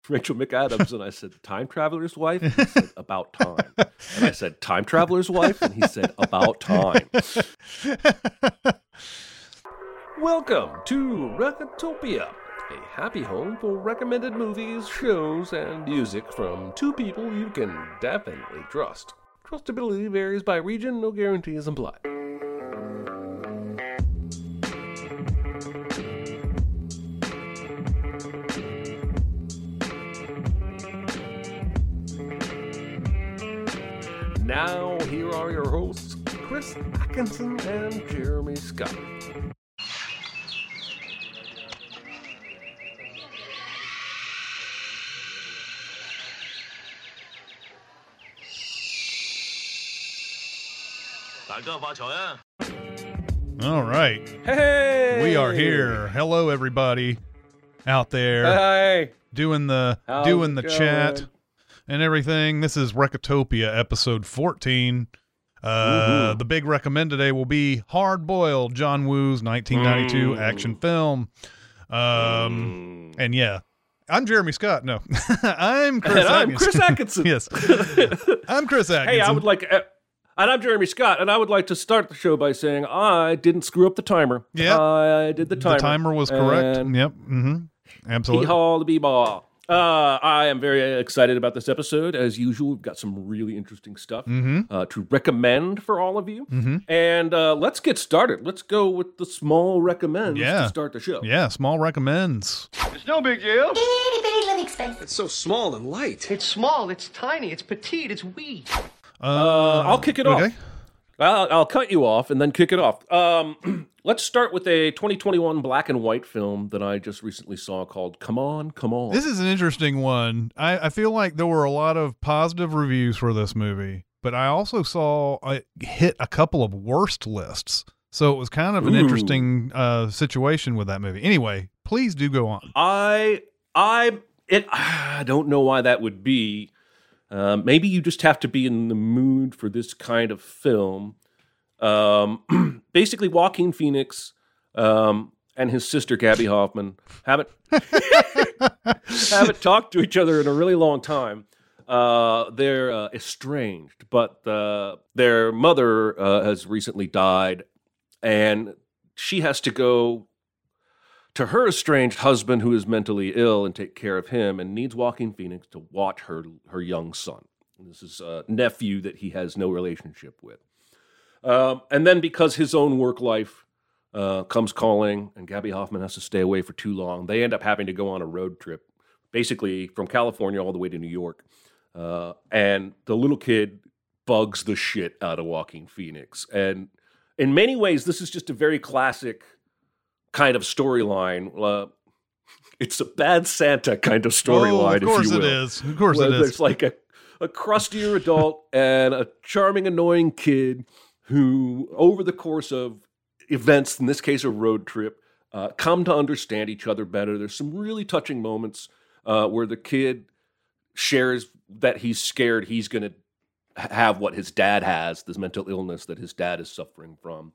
Rachel McAdams, and I said, Time Traveler's Wife? And he said, About Time. And I said, Time Traveler's Wife? And he said, About Time. Welcome to Recotopia, a happy home for recommended movies, shows, and music from two people you can definitely trust. Trustability varies by region, no guarantees implied. Now, here are your hosts, Chris Atkinson and Jeremy Scott. All right. Hey! We are here. Hello, everybody out there Hey! doing the chat and everything. This is Recotopia, episode 14. The big recommend today will be Hard Boiled, John Woo's 1992 action film. And yeah, I'm Jeremy Scott. No, I'm Chris Atkinson. I'm Chris Atkinson. Yes, I'm Chris Atkinson. Hey, I would like... and I'm Jeremy Scott, and I would like to start the show by saying I didn't screw up the timer. Yeah, I did the timer. The timer was correct. Yep. Absolutely. Hee-haw the bee-ball. I am very excited about this episode. As usual, we've got some really interesting stuff to recommend for all of you. And let's get started. Let's go with the small recommends to start the show. Yeah, small recommends. It's no big deal. Itty bitty living space. It's so small and light. It's small, it's tiny, it's petite, it's wee. I'll kick it off. I'll cut you off and then kick it off. Let's start with a 2021 black and white film that I just recently saw called Come On, Come On. This is an interesting one. I feel like there were a lot of positive reviews for this movie, but I also saw it hit a couple of worst lists. So it was kind of an interesting situation with that movie. Anyway, please do go on. I don't know why that would be. Maybe you just have to be in the mood for this kind of film. Basically, Joaquin Phoenix and his sister Gabby Hoffman haven't talked to each other in a really long time. They're estranged, but their mother has recently died, and she has to go to her estranged husband, who is mentally ill, and take care of him, and needs Joaquin Phoenix to watch her young son. And this is a nephew that he has no relationship with. And then because his own work life comes calling, and Gabby Hoffman has to stay away for too long, they end up having to go on a road trip, basically from California all the way to New York. And the little kid bugs the shit out of Joaquin Phoenix. And in many ways, this is just a very classic kind of storyline. It's a bad Santa kind of storyline, if you will. Of course it is. Of course it is. There's like a crustier adult and a charming, annoying kid who, over the course of events, in this case a road trip, come to understand each other better. There's some really touching moments where the kid shares that he's scared he's going to have what his dad has, this mental illness that his dad is suffering from.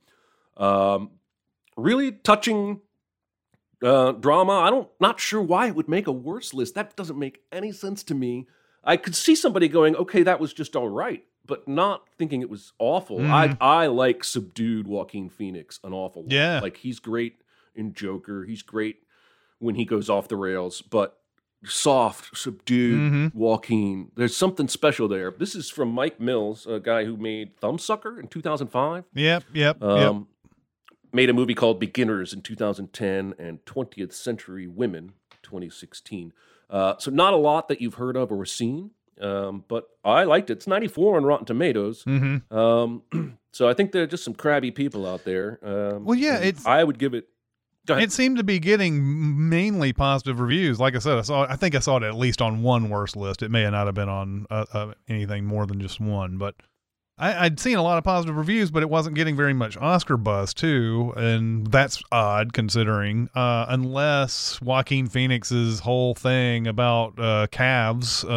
Really touching drama. Not sure why it would make a worse list. That doesn't make any sense to me. I could see somebody going, okay, that was just all right, but not thinking it was awful. I like subdued Joaquin Phoenix an awful lot. Yeah. Like, he's great in Joker. He's great when he goes off the rails, but soft, subdued Joaquin. There's something special there. This is from Mike Mills, a guy who made Thumbsucker in 2005. Yep. Made a movie called Beginners in 2010 and 20th Century Women 2016. So not a lot that you've heard of or seen, but I liked it. It's 94 on Rotten Tomatoes. So I think there are just some crabby people out there. I would give it... It seemed to be getting mainly positive reviews. Like I said, I think I saw it at least on one worst list. It may not have been on anything more than just one, but I'd seen a lot of positive reviews, but it wasn't getting very much Oscar buzz too, and that's odd considering, unless Joaquin Phoenix's whole thing about calves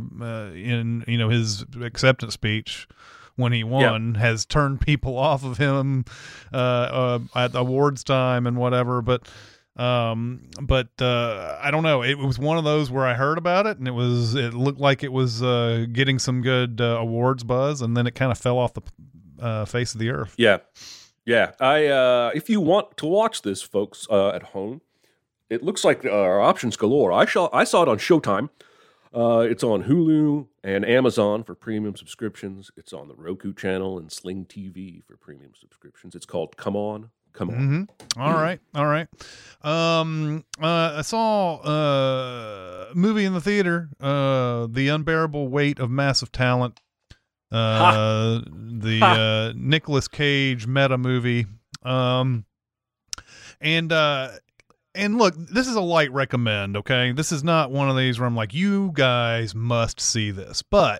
in his acceptance speech when he won has turned people off of him at awards time and whatever. But But I don't know. It was one of those where I heard about it and it looked like it was getting some good awards buzz, and then it kind of fell off the face of the earth. Yeah. If you want to watch this, folks, at home, it looks like there are options galore. I saw it on Showtime. It's on Hulu and Amazon for premium subscriptions. It's on the Roku channel and Sling TV for premium subscriptions. It's called Come On. Mm-hmm. All right. I saw a movie in the theater, The Unbearable Weight of Massive Talent, the Nicolas Cage meta movie. And look, this is a light recommend, okay? This is not one of these where I'm like, you guys must see this. But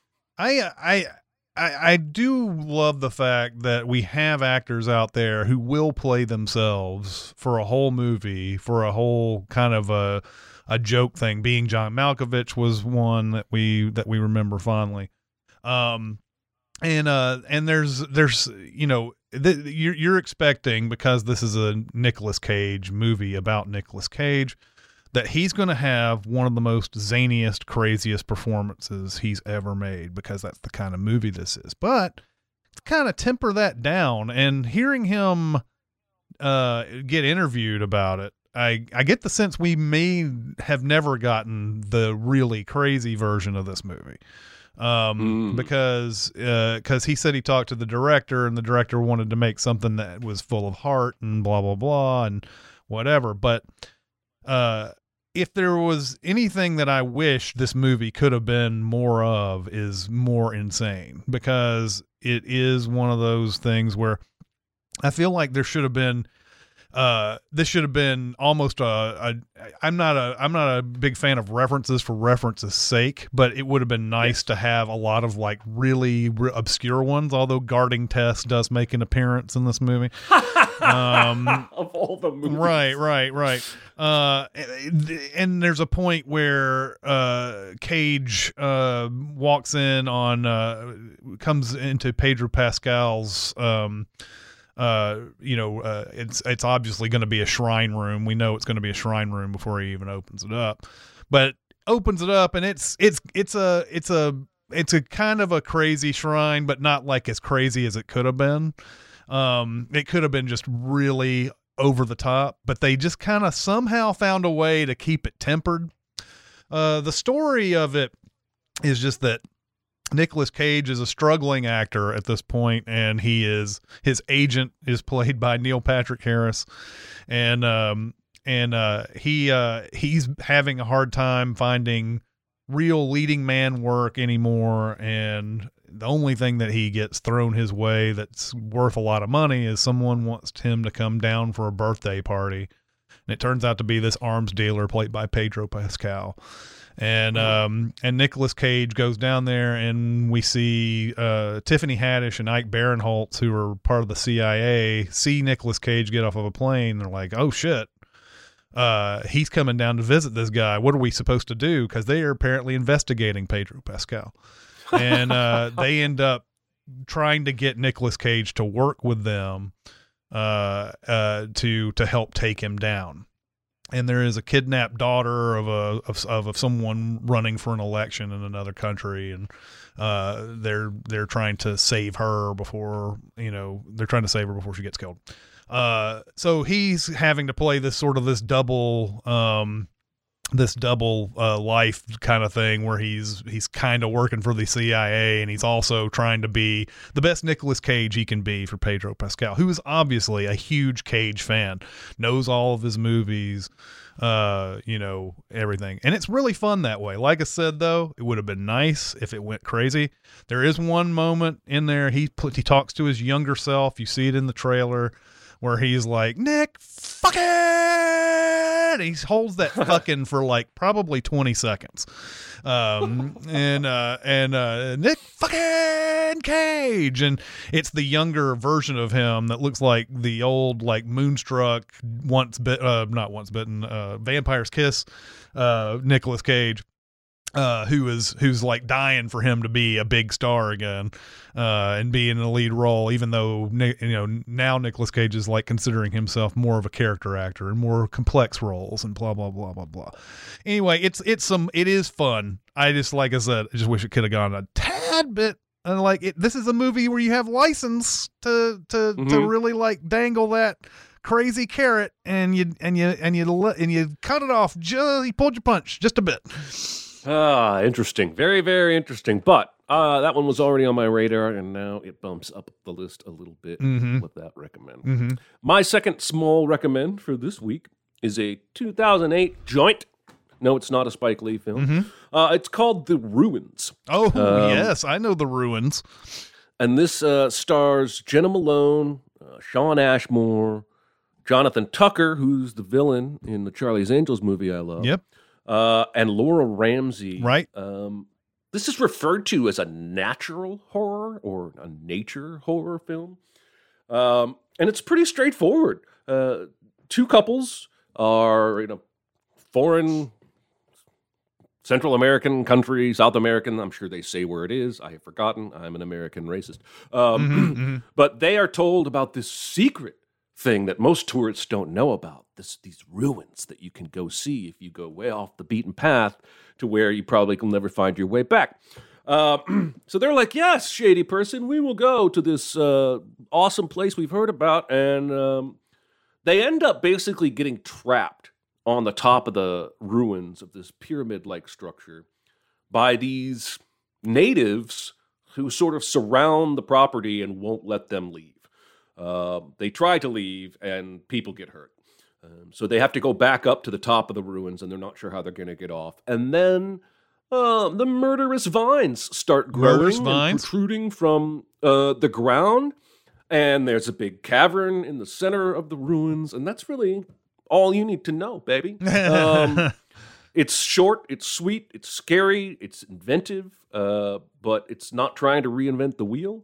I do love the fact that we have actors out there who will play themselves for a whole movie, for a whole kind of a joke thing. Being John Malkovich was one that we remember fondly. And there's you're expecting, because this is a Nicolas Cage movie about Nicolas Cage, that he's going to have one of the most zaniest, craziest performances he's ever made, because that's the kind of movie this is. But to kind of temper that down, and hearing him get interviewed about it, I get the sense we may have never gotten the really crazy version of this movie. Because he said he talked to the director, and the director wanted to make something that was full of heart and blah, blah, blah, and whatever. But, if there was anything that I wish this movie could have been more of, is more insane, because it is one of those things where I feel like there should have been, this should have been almost I'm not a big fan of references for reference's sake, but it would have been nice to have a lot of like really obscure ones, although Guarding Tess does make an appearance in this movie. Of all the movies. Right. And there's a point where Cage walks in on comes into Pedro Pascal's it's obviously going to be a shrine room. We know it's going to be a shrine room before he even opens it up, but opens it up, and it's a kind of a crazy shrine, but not like as crazy as it could have been. It could have been just really over the top, but they just kind of somehow found a way to keep it tempered. The story of it is just that Nicolas Cage is a struggling actor at this point, and his agent is played by Neil Patrick Harris, and he's having a hard time finding real leading man work anymore, and the only thing that he gets thrown his way that's worth a lot of money is someone wants him to come down for a birthday party, and it turns out to be this arms dealer played by Pedro Pascal. And Nicolas Cage goes down there, and we see Tiffany Haddish and Ike Barinholtz, who are part of the CIA, see Nicolas Cage get off of a plane. They're like, oh, shit. He's coming down to visit this guy. What are we supposed to do? Because they are apparently investigating Pedro Pascal. And they end up trying to get Nicolas Cage to work with them to help take him down. And there is a kidnapped daughter of someone running for an election in another country, and they're trying to save her before she gets killed. So he's having to play this double life kind of thing, where he's kind of working for the CIA, and he's also trying to be the best Nicolas Cage he can be for Pedro Pascal, who is obviously a huge Cage fan, knows all of his movies, everything. And it's really fun that way. Like I said, though, it would have been nice if it went crazy. There is one moment in there, he talks to his younger self. You see it in the trailer, where he's like, Nick, fuck it! He holds that fucking for like probably 20 seconds. And Nick fucking Cage. And it's the younger version of him that looks like the old, like, Moonstruck, Vampire's Kiss, Nicolas Cage. who's like dying for him to be a big star again, and be in the lead role, even though now Nicolas Cage is like considering himself more of a character actor and more complex roles and blah blah blah blah blah. Anyway, it is fun. I just, like I said, I just wish it could have gone a tad bit. And this is a movie where you have license to really like dangle that crazy carrot, and you cut it off. You pulled your punch just a bit. Interesting. Very, very interesting. But that one was already on my radar, and now it bumps up the list a little bit with that recommend. Mm-hmm. My second small recommend for this week is a 2008 joint. No, it's not a Spike Lee film. Mm-hmm. It's called The Ruins. Oh, yes. I know The Ruins. And this stars Jenna Malone, Shawn Ashmore, Jonathan Tucker, who's the villain in the Charlie's Angels movie I love. Yep. And Laura Ramsey. Right. This is referred to as a natural horror or a nature horror film. And it's pretty straightforward. Two couples are in a foreign Central American country, South American. I'm sure they say where it is. I have forgotten. I'm an American racist. But they are told about this secret thing that most tourists don't know about. These ruins that you can go see if you go way off the beaten path to where you probably will never find your way back. So they're like, yes, shady person, we will go to this awesome place we've heard about. And they end up basically getting trapped on the top of the ruins of this pyramid-like structure by these natives who sort of surround the property and won't let them leave. They try to leave, and people get hurt. So they have to go back up to the top of the ruins, and they're not sure how they're going to get off. And then the murderous vines start growing and protruding from the ground. And there's a big cavern in the center of the ruins, and that's really all you need to know, baby. It's short, it's sweet, it's scary, it's inventive, but it's not trying to reinvent the wheel.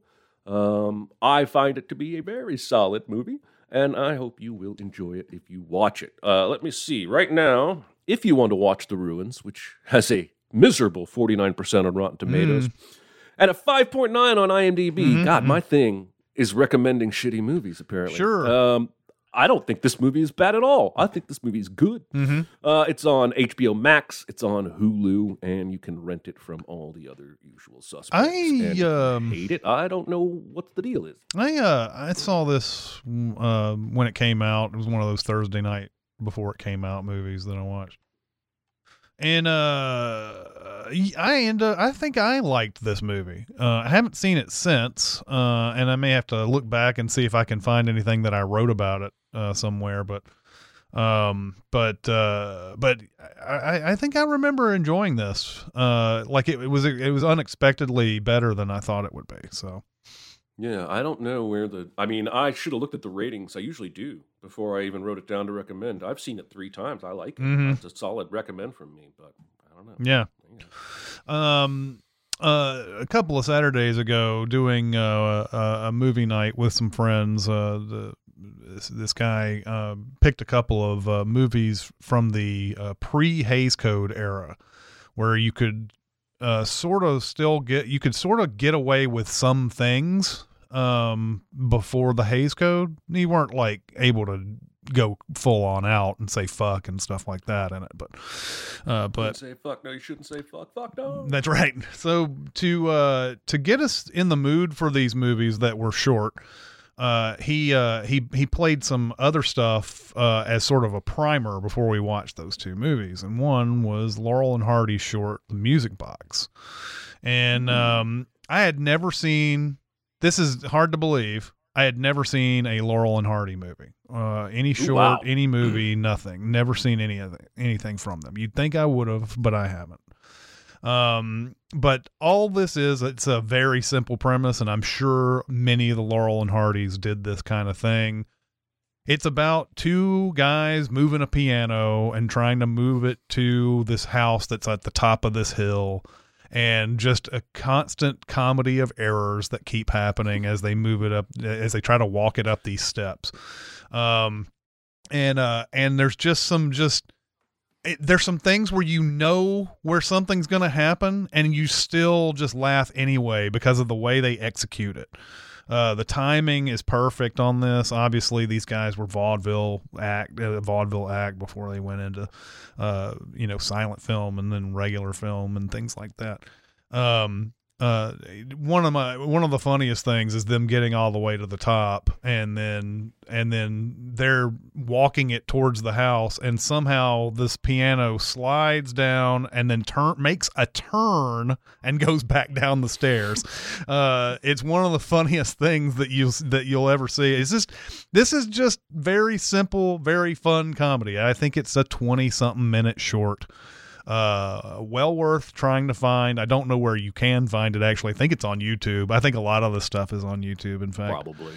I find it to be a very solid movie, and I hope you will enjoy it if you watch it. Let me see. Right now, if you want to watch The Ruins, which has a miserable 49% on Rotten Tomatoes, and a 5.9 on IMDb, my thing is recommending shitty movies, apparently. Sure. I don't think this movie is bad at all. I think this movie is good. It's on HBO Max, it's on Hulu, and you can rent it from all the other usual suspects. I hate it. I don't know what the deal is. I saw this when it came out. It was one of those Thursday night before it came out movies that I watched. And I think I liked this movie. I haven't seen it since, and I may have to look back and see if I can find anything that I wrote about it somewhere. But I think I remember enjoying this. Like it was unexpectedly better than I thought it would be. So. Yeah, I don't know where I should have looked at the ratings. I usually do before I even wrote it down to recommend. I've seen it 3 times. I like it. It's a solid recommend from me, but I don't know. Yeah. A couple of Saturdays ago, doing a movie night with some friends, this guy picked a couple of movies from the pre-Hays Code era, where you could sort of get away with some things before the Hays Code. You weren't like able to go full on out and say fuck and stuff like that in it, but say fuck. No, you shouldn't say fuck. Fuck no. That's right. So to get us in the mood for these movies that were short, he played some other stuff as sort of a primer before we watched those 2 movies, and one was Laurel and Hardy's short The Music Box. And I had never seen, this is hard to believe, I had never seen a Laurel and Hardy movie, any short, any movie, nothing. Never seen anything from them. You'd think I would have, but I haven't. But all this is, it's a very simple premise, and I'm sure many of the Laurel and Hardys did this kind of thing. It's about 2 guys moving a piano and trying to move it to this house that's at the top of this hill, and just a constant comedy of errors that keep happening as they move it up, as they try to walk it up these steps. And there's just some there's some things where you know where something's going to happen and you still just laugh anyway because of the way they execute it. The timing is perfect on this. Obviously, these guys were vaudeville act before they went into, silent film and then regular film and things like that. One of the funniest things is them getting all the way to the top and then they're walking it towards the house and somehow this piano slides down and then makes a turn and goes back down the stairs. It's one of the funniest things that you'll ever see. This is just very simple, very fun comedy. I think it's a 20-something minute short. Well worth trying to find. I don't know where you can find it actually. I think it's on YouTube. I think a lot of this stuff is on YouTube, in fact. Probably.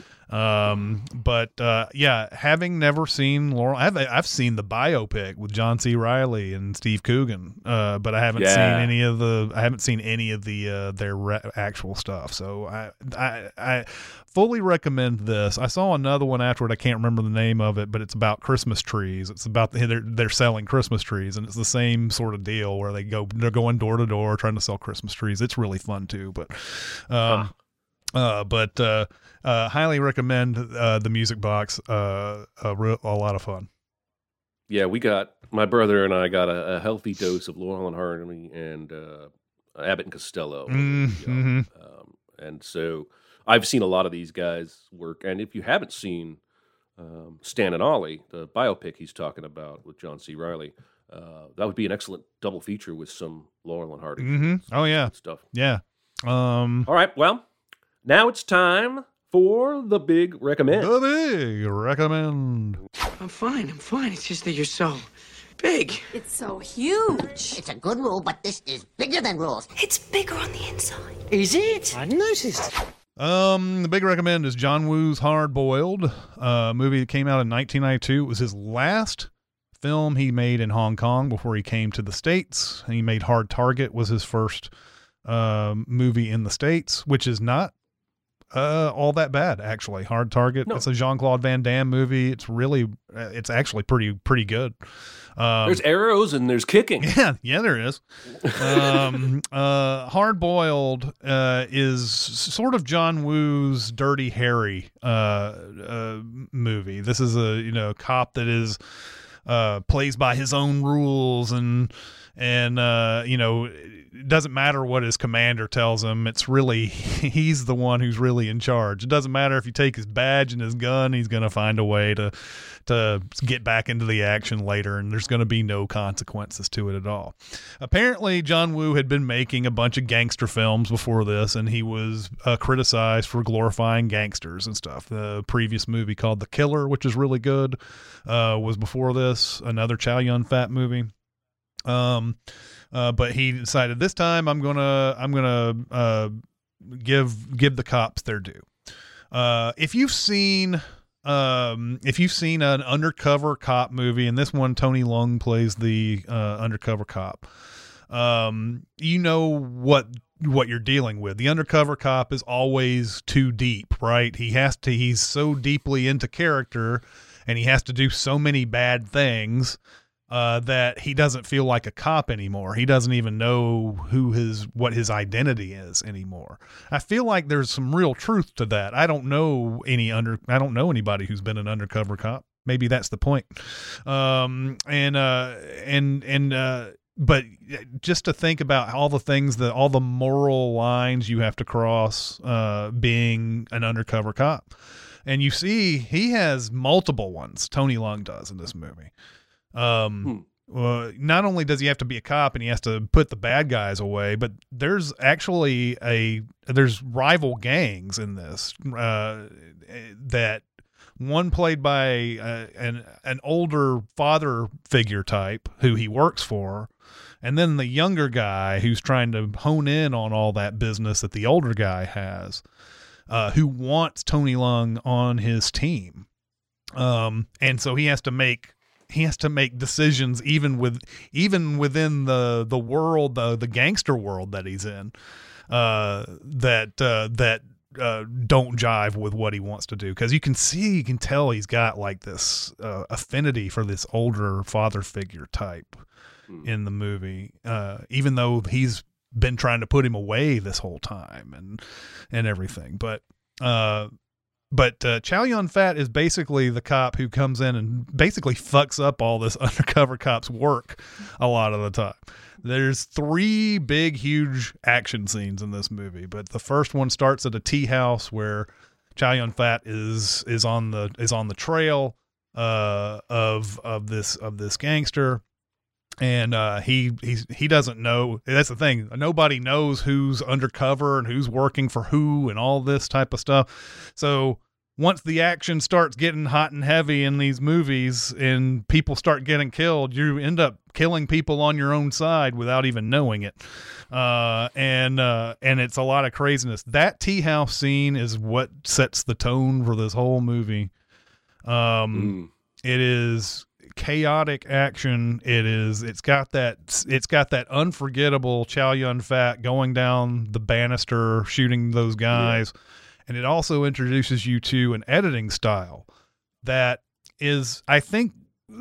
Having never seen Laurel, I've seen the biopic with John C. Reilly and Steve Coogan, but I haven't seen any of their actual stuff. So I fully recommend this. I saw another one afterward. I can't remember the name of it, but it's about Christmas trees. It's about they're selling Christmas trees, and it's the same sort of deal where they're going door to door trying to sell Christmas trees. It's really fun too, highly recommend the Music Box. A lot of fun. Yeah, my brother and I got a healthy dose of Laurel and Hardy and Abbott and Costello. Mm-hmm. And so I've seen a lot of these guys work. And if you haven't seen Stan and Ollie, the biopic he's talking about with John C. Reilly, that would be an excellent double feature with some Laurel and Hardy. Mm-hmm. Oh, yeah. Stuff. Yeah. All right, well, now it's time for the big recommend. The big recommend. I'm fine. It's just that you're so big. It's so huge. It's a good rule, but this is bigger than rules. It's bigger on the inside. Is it? I noticed. The big recommend is John Woo's Hard Boiled, movie that came out in 1992. It was his last film he made in Hong Kong before he came to the States. He made Hard Target, was his first movie in the States, which is not all that bad, actually. Hard Target. No. It's a Jean-Claude Van Damme movie. It's actually pretty good. There's arrows and there's kicking. Yeah, there is. Hard Boiled is sort of John Woo's Dirty Harry movie. This is a cop that is plays by his own rules and it doesn't matter what his commander tells him. It's really, he's the one who's really in charge. It doesn't matter if you take his badge and his gun, he's going to find a way to get back into the action later, and there's going to be no consequences to it at all. Apparently, John Woo had been making a bunch of gangster films before this, and he was criticized for glorifying gangsters and stuff. The previous movie called The Killer, which is really good, was before this, another Chow Yun-fat movie. But he decided this time I'm gonna give the cops their due. If you've seen an undercover cop movie, and this one Tony Leung plays the undercover cop, you know what you're dealing with. The undercover cop is always too deep, right? He's so deeply into character, and he has to do so many bad things that he doesn't feel like a cop anymore. He doesn't even know what his identity is anymore. I feel like there's some real truth to that. I don't know anybody who's been an undercover cop. Maybe that's the point. But just to think about all the moral lines you have to cross, being an undercover cop, and you see he has multiple ones. Tony Leung does in this movie. Not only does he have to be a cop and he has to put the bad guys away, but there's actually there's rival gangs in this, that one played by an older father figure type who he works for, and then the younger guy who's trying to hone in on all that business that the older guy has, who wants Tony Leung on his team. And so he has to make decisions even within the world, the gangster world that he's in, that don't jive with what he wants to do. Cause you can tell he's got like this, affinity for this older father figure type. in the movie, even though he's been trying to put him away this whole time and everything. But Chow Yun-fat is basically the cop who comes in and basically fucks up all this undercover cop's work a lot of the time. There's 3 big, huge action scenes in this movie, but the first one starts at a tea house where Chow Yun-fat is on the trail of this gangster, and he doesn't know. That's the thing. Nobody knows who's undercover and who's working for who and all this type of stuff. So once the action starts getting hot and heavy in these movies and people start getting killed, you end up killing people on your own side without even knowing it. And it's a lot of craziness. That tea house scene is what sets the tone for this whole movie. It is chaotic action. It's got that unforgettable Chow Yun-fat going down the banister, shooting those guys. Yeah. And it also introduces you to an editing style that is, I think,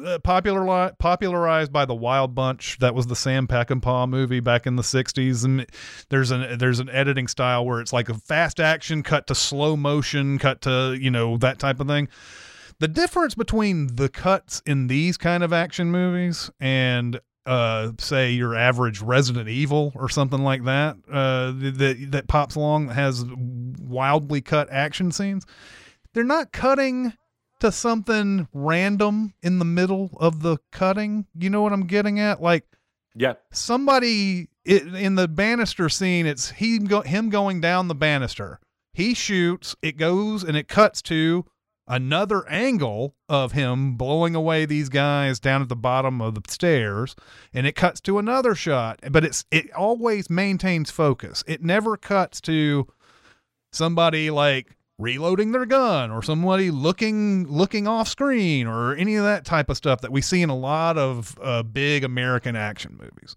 popularized by the Wild Bunch. That was the Sam Peckinpah movie back in the 60s. And there's an editing style where it's like a fast action cut to slow motion, cut to, that type of thing. The difference between the cuts in these kind of action movies and say your average Resident Evil or something like that, that pops along, that has wildly cut action scenes, they're not cutting to something random in the middle of the cutting. You know what I'm getting at? Like, yeah, somebody in the banister scene, it's him going down the banister. He shoots, it goes and it cuts to another angle of him blowing away these guys down at the bottom of the stairs, and it cuts to another shot, but it always maintains focus. It never cuts to somebody like reloading their gun or somebody looking off screen or any of that type of stuff that we see in a lot of big American action movies.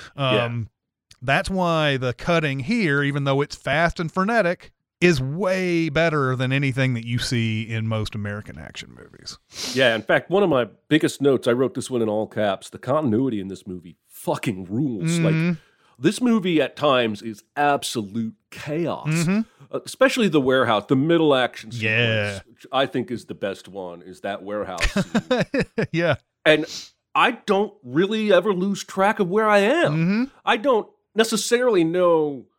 That's why the cutting here, even though it's fast and frenetic, is way better than anything that you see in most American action movies. Yeah, in fact, one of my biggest notes, I wrote this one in all caps, the continuity in this movie fucking rules. Like, this movie at times is absolute chaos, especially the warehouse, the middle action sequence, which I think is the best one, is that warehouse scene. Yeah. And I don't really ever lose track of where I am. I don't necessarily know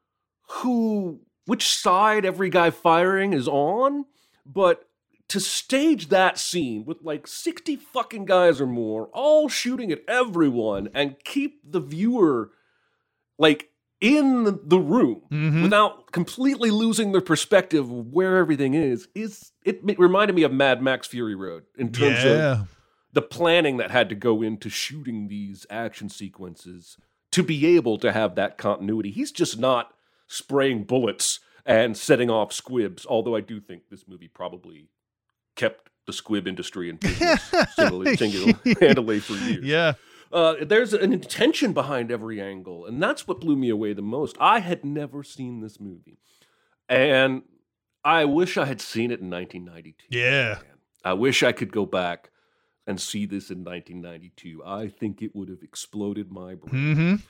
which side every guy firing is on, but to stage that scene with like 60 fucking guys or more, all shooting at everyone, and keep the viewer like in the room without completely losing their perspective of where everything is it reminded me of Mad Max Fury Road in terms of the planning that had to go into shooting these action sequences to be able to have that continuity. He's just not spraying bullets and setting off squibs, although I do think this movie probably kept the squib industry in business single-handedly for years. Yeah. There's an intention behind every angle, and that's what blew me away the most. I had never seen this movie, and I wish I had seen it in 1992. Yeah. Man. I wish I could go back and see this in 1992. I think it would have exploded my brain.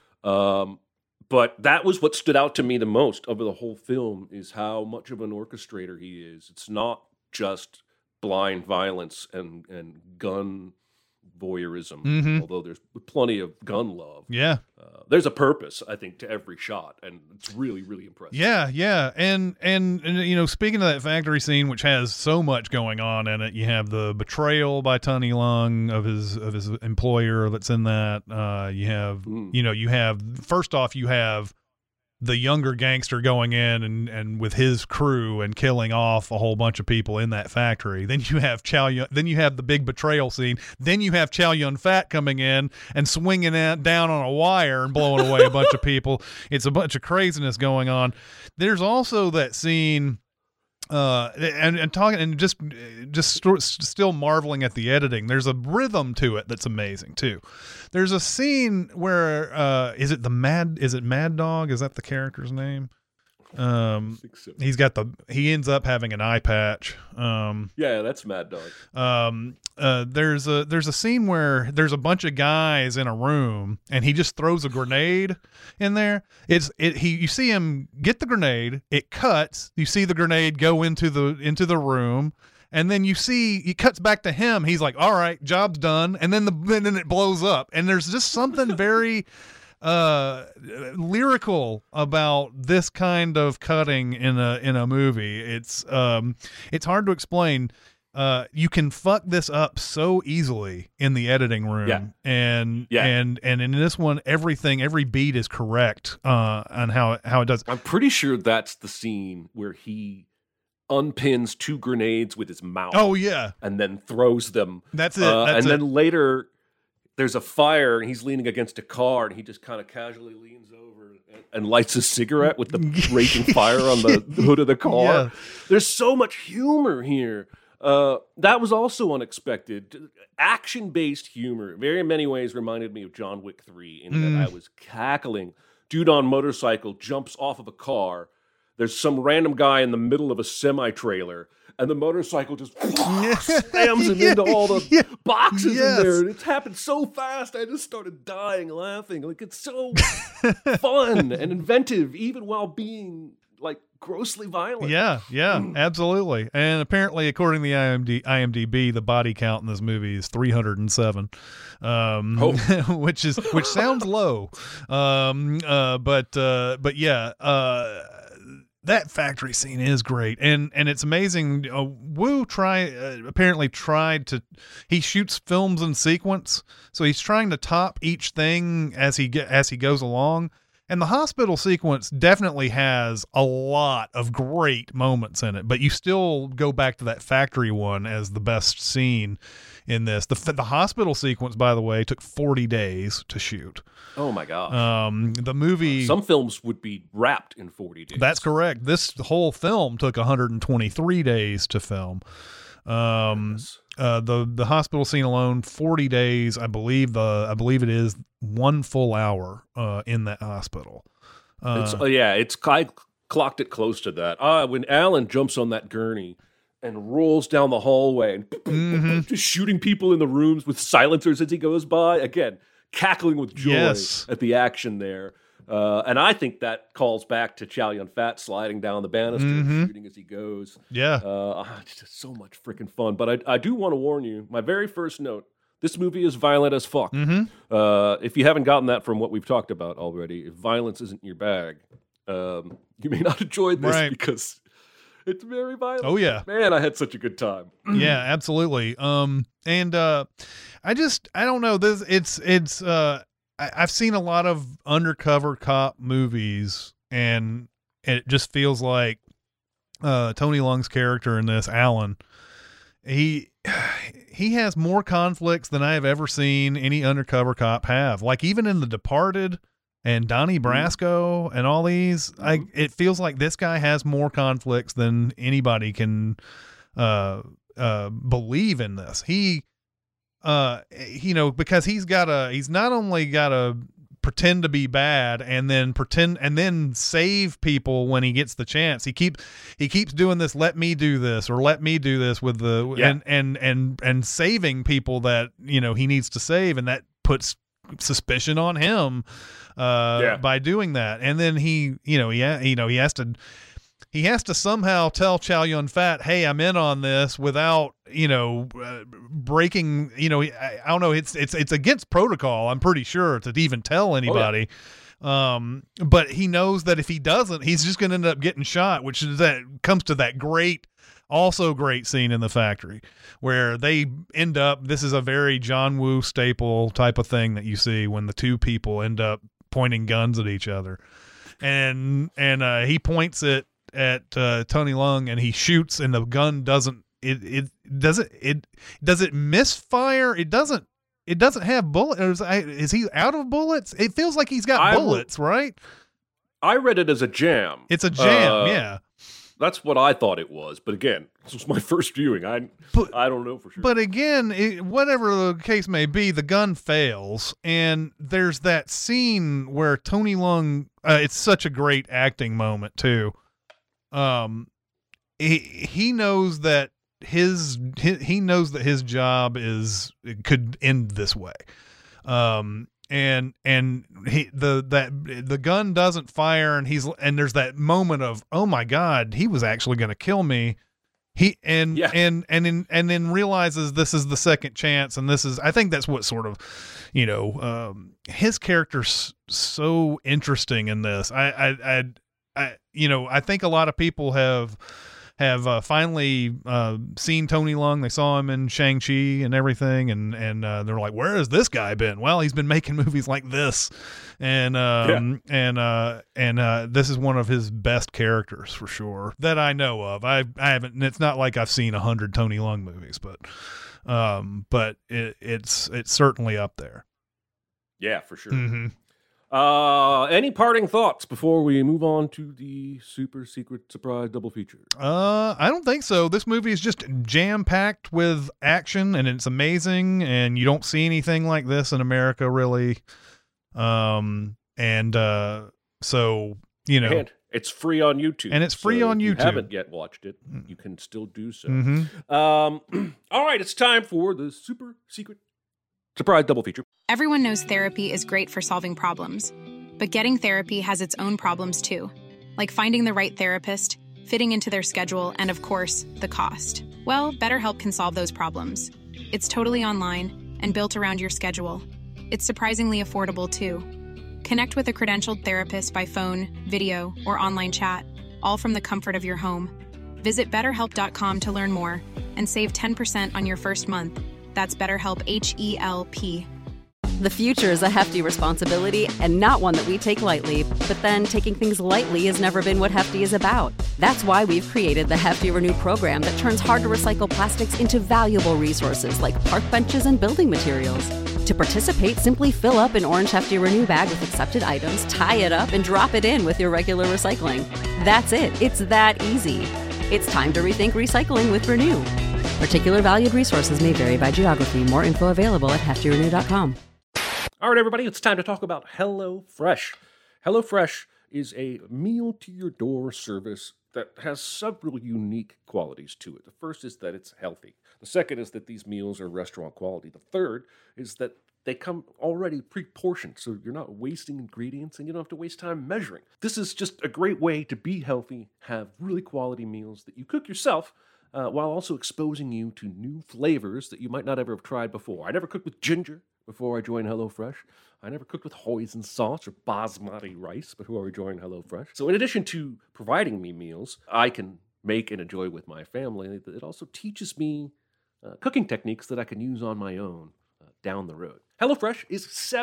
But that was what stood out to me the most over the whole film, is how much of an orchestrator he is. It's not just blind violence and gun voyeurism, although there's plenty of gun love. Yeah. There's a purpose, I think, to every shot, and it's really, really impressive. Yeah. And speaking of that factory scene, which has so much going on in it, you have the betrayal by Tony Leung of his employer that's in that. You have first off, you have the younger gangster going in and with his crew and killing off a whole bunch of people in that factory. Then you have then you have the big betrayal scene. Then you have Chow Yun-fat coming in and swinging down on a wire and blowing away a bunch of people. It's a bunch of craziness going on. There's also that scene and talking and just still marveling at the editing. There's a rhythm to it that's amazing too. There's a scene where is it Mad Dog? Is that the character's name? think so. He ends up having an eye patch. Yeah, that's Mad Dog. There's a scene where there's a bunch of guys in a room and he just throws a grenade in there. You see him get the grenade, it cuts, you see the grenade go into the room, and then you see he cuts back to him. He's like, all right, job's done. And then then it blows up. And there's just something very lyrical about this kind of cutting in a movie. It's hard to explain. You can fuck this up so easily in the editing room, and in this one, every beat is correct on how it does. I'm pretty sure that's the scene where he unpins 2 grenades with his mouth. Oh yeah, and then throws them. That's it. Then later, there's a fire, and he's leaning against a car, and he just kind of casually leans over and lights a cigarette with the raging fire on the hood of the car. Yeah. There's so much humor here. That was also unexpected. Action-based humor, very many ways reminded me of John Wick 3 in that I was cackling. Dude on motorcycle jumps off of a car. There's some random guy in the middle of a semi-trailer, and the motorcycle just slams him into all the boxes in there. And it's happened so fast, I just started dying laughing. Like, it's so fun and inventive, even while being, like, grossly violent. Yeah, absolutely. And apparently, according to the IMDb, the body count in this movie is 307, which sounds low. But yeah, that factory scene is great, and it's amazing. Wu apparently tried to. He shoots films in sequence, so he's trying to top each thing as he goes along. And the hospital sequence definitely has a lot of great moments in it, but you still go back to that factory one as the best scene in this. The hospital sequence, by the way, took 40 days to shoot. Oh my gosh. The movie... some films would be wrapped in 40 days. That's correct. This whole film took 123 days to film. The hospital scene alone, 40 days, I believe it is 1 full hour in that hospital. I clocked it close to that. When Alan jumps on that gurney and rolls down the hallway and just shooting people in the rooms with silencers as he goes by, again, cackling with joy at the action there. And I think that calls back to Chow Yun-fat sliding down the banister and shooting as he goes. Yeah. It's just so much freaking fun. But I do want to warn you, my very first note, this movie is violent as fuck. If you haven't gotten that from what we've talked about already, if violence isn't your bag, you may not enjoy this because it's very violent. Oh, yeah. Man, I had such a good time. Yeah, absolutely. I don't know. I've seen a lot of undercover cop movies, and it just feels like Tony Leung's character in this, Alan, he has more conflicts than I have ever seen any undercover cop have. Like, even in The Departed and Donnie Brasco and all these, it feels like this guy has more conflicts than anybody can believe in this. Because he's not only got to pretend to be bad and then save people when he gets the chance. He keeps doing this. Let me do this, or let me do this with and saving people that, he needs to save. And that puts suspicion on him, by doing that. And then he has to somehow tell Chow Yun-fat, hey, I'm in on this, without, breaking, I don't know. It's against protocol, I'm pretty sure, to even tell anybody. But he knows that if he doesn't, he's just going to end up getting shot, which is comes to that great scene in the factory where they end up, this is a very John Woo staple type of thing that you see when the two people end up pointing guns at each other. And he points it at Tony Leung, and he shoots, and the gun doesn't misfire? It doesn't have bullets. Is he out of bullets? It feels like he's got bullets, right? I read it as a jam. It's a jam, yeah. That's what I thought it was. But again, this was my first viewing. I don't know for sure. But again, whatever the case may be, the gun fails, and there's that scene where Tony Leung. It's such a great acting moment too. He knows that his job could end this way. And the gun doesn't fire, and there's that moment of, oh my God, he was actually going to kill me. And then realizes this is the second chance. And I think that's what sort of, his character's so interesting in this. I think a lot of people have finally seen Tony Leung. They saw him in Shang-Chi and everything, and they're like, where has this guy been? Well, he's been making movies like this, and this is one of his best characters for sure that I know of. I haven't, and it's not like I've seen 100 Tony Leung movies, but it's certainly up there. Yeah, for sure. Mm-hmm. Any parting thoughts before we move on to the super secret surprise double feature? I don't think so. This movie is just jam-packed with action, and it's amazing, and you don't see anything like this in America, really. So, And it's free on YouTube. And it's free on YouTube. If you haven't yet watched it, you can still do so. Mm-hmm. All right, it's time for the super secret surprise double feature. Everyone knows therapy is great for solving problems, but getting therapy has its own problems too, like finding the right therapist, fitting into their schedule, and of course, the cost. Well, BetterHelp can solve those problems. It's totally online and built around your schedule. It's surprisingly affordable too. Connect with a credentialed therapist by phone, video, or online chat, all from the comfort of your home. Visit BetterHelp.com to learn more and save 10% on your first month. That's BetterHelp, H-E-L-P. The future is a hefty responsibility and not one that we take lightly. But then taking things lightly has never been what Hefty is about. That's why we've created the Hefty Renew program that turns hard-to-recycle plastics into valuable resources like park benches and building materials. To participate, simply fill up an orange Hefty Renew bag with accepted items, tie it up, and drop it in with your regular recycling. That's it. It's that easy. It's time to rethink recycling with Renew. Particular valued resources may vary by geography. More info available at heftyrenew.com. All right, everybody, it's time to talk about HelloFresh. HelloFresh is a meal-to-your-door service that has several unique qualities to it. The first is that it's healthy. The second is that these meals are restaurant quality. The third is that they come already pre-portioned, so you're not wasting ingredients and you don't have to waste time measuring. This is just a great way to be healthy, have really quality meals that you cook yourself, while also exposing you to new flavors that you might not ever have tried before. I never cooked with ginger before I joined HelloFresh. I never cooked with hoisin sauce or basmati rice before I joined HelloFresh. So in addition to providing me meals I can make and enjoy with my family, it also teaches me cooking techniques that I can use on my own down the road. HelloFresh is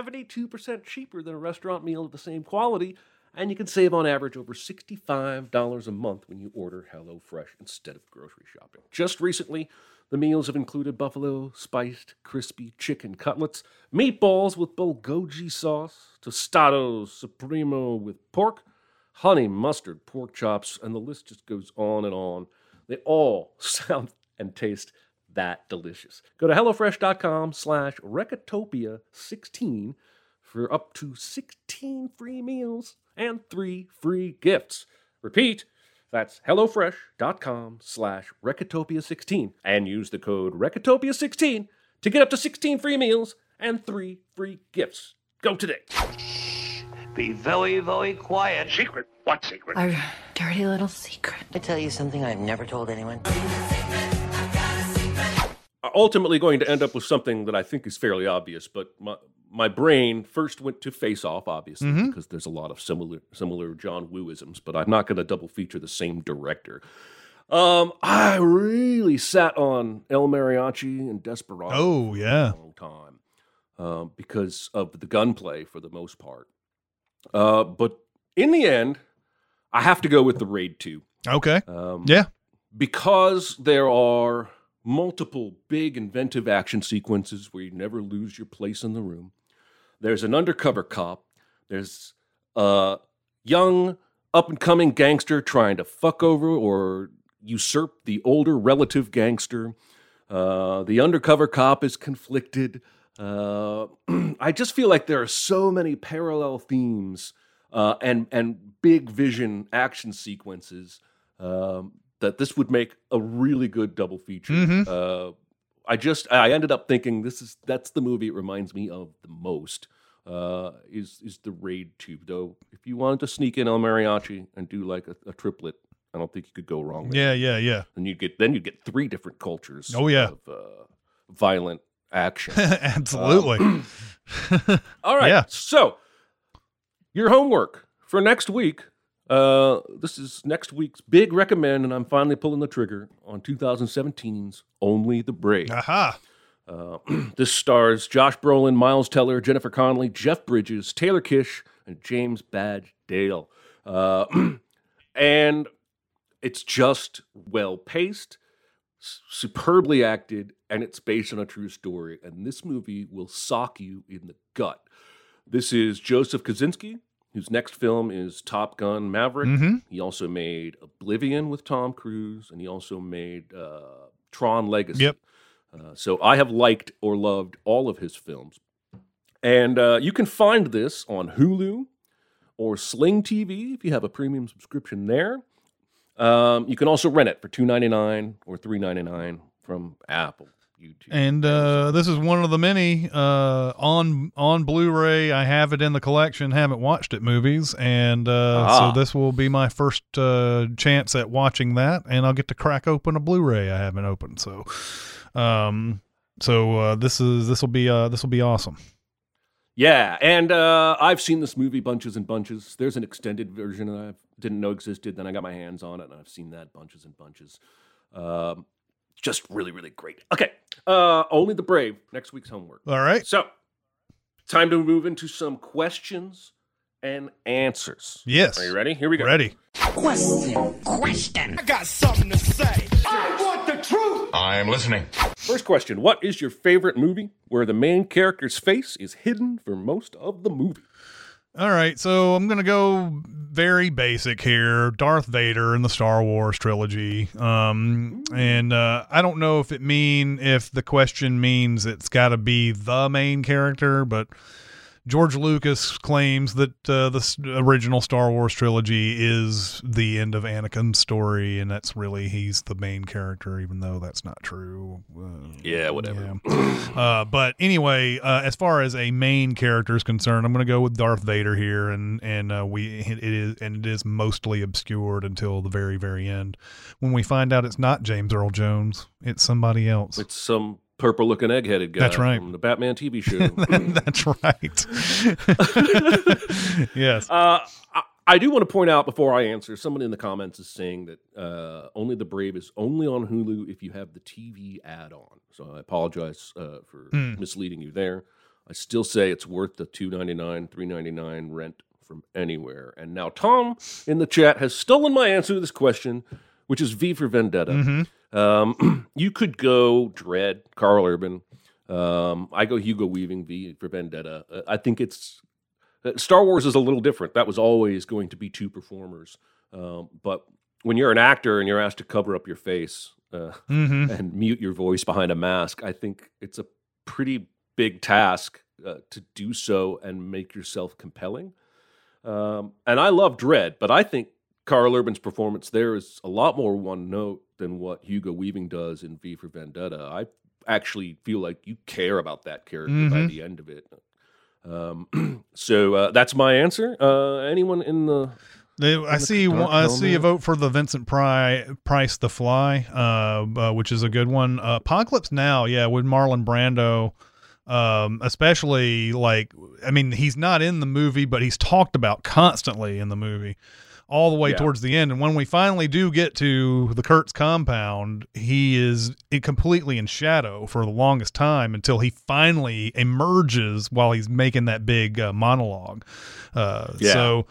72% cheaper than a restaurant meal of the same quality, and you can save on average over $65 a month when you order HelloFresh instead of grocery shopping. Just recently, the meals have included buffalo spiced crispy chicken cutlets, meatballs with bulgogi sauce, tostados supremo with pork, honey mustard pork chops, and the list just goes on and on. They all sound and taste that delicious. Go to HelloFresh.com/Recotopia16 for up to 16 free meals and 3 free gifts. Repeat, that's HelloFresh.com/Recotopia16 and use the code Recotopia16 to get up to 16 free meals and 3 free gifts. Go today. Be very, very quiet. Secret? What secret? Our dirty little secret. I tell you something I've never told anyone. Ultimately going to end up with something that I think is fairly obvious, but my brain first went to Face Off, obviously, because there's a lot of similar John Woo-isms, but I'm not going to double feature the same director. I really sat on El Mariachi and Desperado for a long time because of the gunplay for the most part. But in the end, I have to go with The Raid 2. Okay. Because there are multiple big inventive action sequences where you never lose your place in the room. There's an undercover cop. There's a young up-and-coming gangster trying to fuck over or usurp the older relative gangster. The undercover cop is conflicted. I just feel like there are so many parallel themes and big vision action sequences that this would make a really good double feature. I ended up thinking that's the movie it reminds me of the most. Is the Raid 2. Though if you wanted to sneak in El Mariachi and do like a triplet, I don't think you could go wrong there. Yeah. And you'd get 3 different cultures. Oh yeah, of violent action. absolutely. All right. Yeah. So your homework for next week. This is next week's big recommend, and I'm finally pulling the trigger on 2017's Only the Brave. Aha. This stars Josh Brolin, Miles Teller, Jennifer Connelly, Jeff Bridges, Taylor Kish, and James Badge Dale. And it's just well-paced, superbly acted, and it's based on a true story. And this movie will sock you in the gut. This is Joseph Kosinski, whose next film is Top Gun Maverick. He also made Oblivion with Tom Cruise, and he also made Tron Legacy. Yep. So I have liked or loved all of his films. And you can find this on Hulu or Sling TV if you have a premium subscription there. You can also rent it for $2.99 or $3.99 from Apple, YouTube. And this is one of the many on Blu-ray. I have it in the collection. Haven't watched it movies, and so this will be my first chance at watching that, and I'll get to crack open a Blu-ray I haven't opened. So, this will be awesome. Yeah, and I've seen this movie bunches and bunches. There's an extended version that I didn't know existed. Then I got my hands on it, and I've seen that bunches and bunches. Just really, really great. Okay, Only the Brave, next week's homework. All right. So, time to move into some questions and answers. Yes. Are you ready? Here we go. Ready. Question. I got something to say. I want the truth. I'm listening. First question. What is your favorite movie where the main character's face is hidden for most of the movie? All right, so I'm going to go very basic here. Darth Vader in the Star Wars trilogy. And I don't know if the question means it's got to be the main character, but George Lucas claims that the original Star Wars trilogy is the end of Anakin's story, and that's really he's the main character, even though that's not true. Yeah, whatever. Yeah. But anyway, as far as a main character is concerned, I'm going to go with Darth Vader here, and it is mostly obscured until the very, very end, when we find out it's not James Earl Jones, it's somebody else. It's some purple-looking egg-headed guy. That's right. From the Batman TV show. That's right. Yes. I do want to point out before I answer, somebody in the comments is saying that Only the Brave is only on Hulu if you have the TV add-on. So I apologize for misleading you there. I still say it's worth the $2.99, $3.99 rent from anywhere. And now Tom in the chat has stolen my answer to this question, which is V for Vendetta. You could go Dredd, Carl Urban. I go Hugo Weaving, V for Vendetta. I think it's Star Wars is a little different. That was always going to be 2 performers. But when you're an actor and you're asked to cover up your face and mute your voice behind a mask, I think it's a pretty big task to do so and make yourself compelling. And I love Dredd, but I think Carl Urban's performance there is a lot more one note than what Hugo Weaving does in V for Vendetta. I actually feel like you care about that character by the end of it. So that's my answer. Anyone in the? I see a vote for the Vincent Price The Fly, which is a good one. Apocalypse Now, yeah, with Marlon Brando. Especially he's not in the movie, but he's talked about constantly in the movie. All the way towards the end. And when we finally do get to the Kurtz compound, he is completely in shadow for the longest time until he finally emerges while he's making that big monologue. Those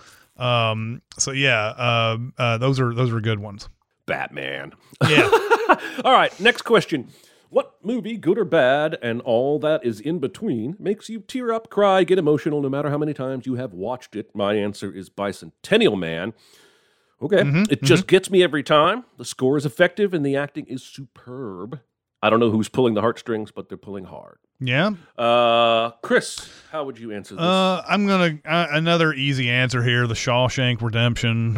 are good ones. Batman. Yeah. All right, next question. What movie, good or bad, and all that is in between, makes you tear up, cry, get emotional, no matter how many times you have watched it? My answer is Bicentennial Man. Okay. It just gets me every time. The score is effective and the acting is superb. I don't know who's pulling the heartstrings, but they're pulling hard. Yeah. Chris, how would you answer this? I'm going to, another easy answer here, The Shawshank Redemption.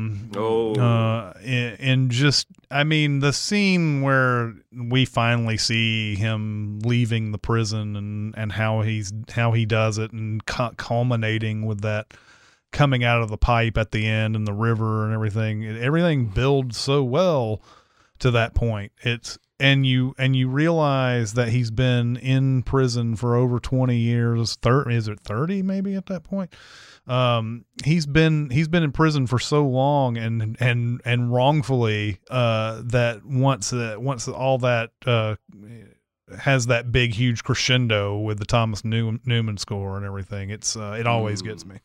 And just, I mean, the scene where we finally see him leaving the prison and how he does it, and culminating with that coming out of the pipe at the end and the river and everything builds so well to that point. And you realize that he's been in prison for over 20 years. Is it 30 maybe at that point? He's been in prison for so long and wrongfully, that once all that has that big huge crescendo with the Thomas Newman score and everything. It always gets me.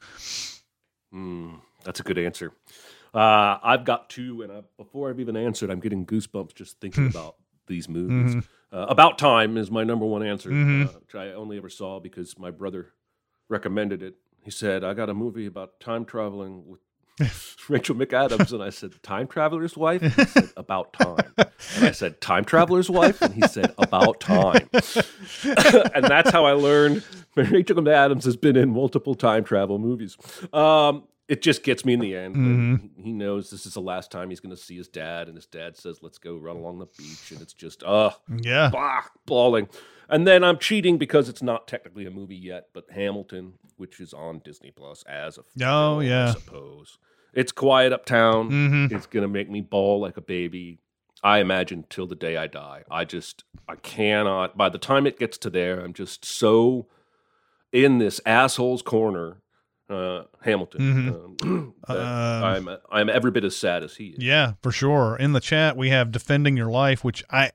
That's a good answer. I've got two, and before I've even answered, I'm getting goosebumps just thinking about these movies. About Time is my number one answer, which I only ever saw because my brother recommended it. He said, I got a movie about time traveling with Rachel McAdams. And I said, Time Traveler's Wife? And he said, About Time. And I said, Time Traveler's Wife? And he said, About Time. And that's how I learned Rachel McAdams has been in multiple time travel movies. It just gets me in the end. He knows this is the last time he's going to see his dad, and his dad says, let's go run along the beach, and it's just, bawling. And then I'm cheating because it's not technically a movie yet, but Hamilton, which is on Disney Plus as a film, I suppose. It's quiet uptown. It's going to make me bawl like a baby, I imagine, till the day I die. I cannot, by the time it gets to there, I'm just so in this asshole's corner. Hamilton. I'm every bit as sad as he is. Yeah, for sure. In the chat, we have Defending Your Life, which I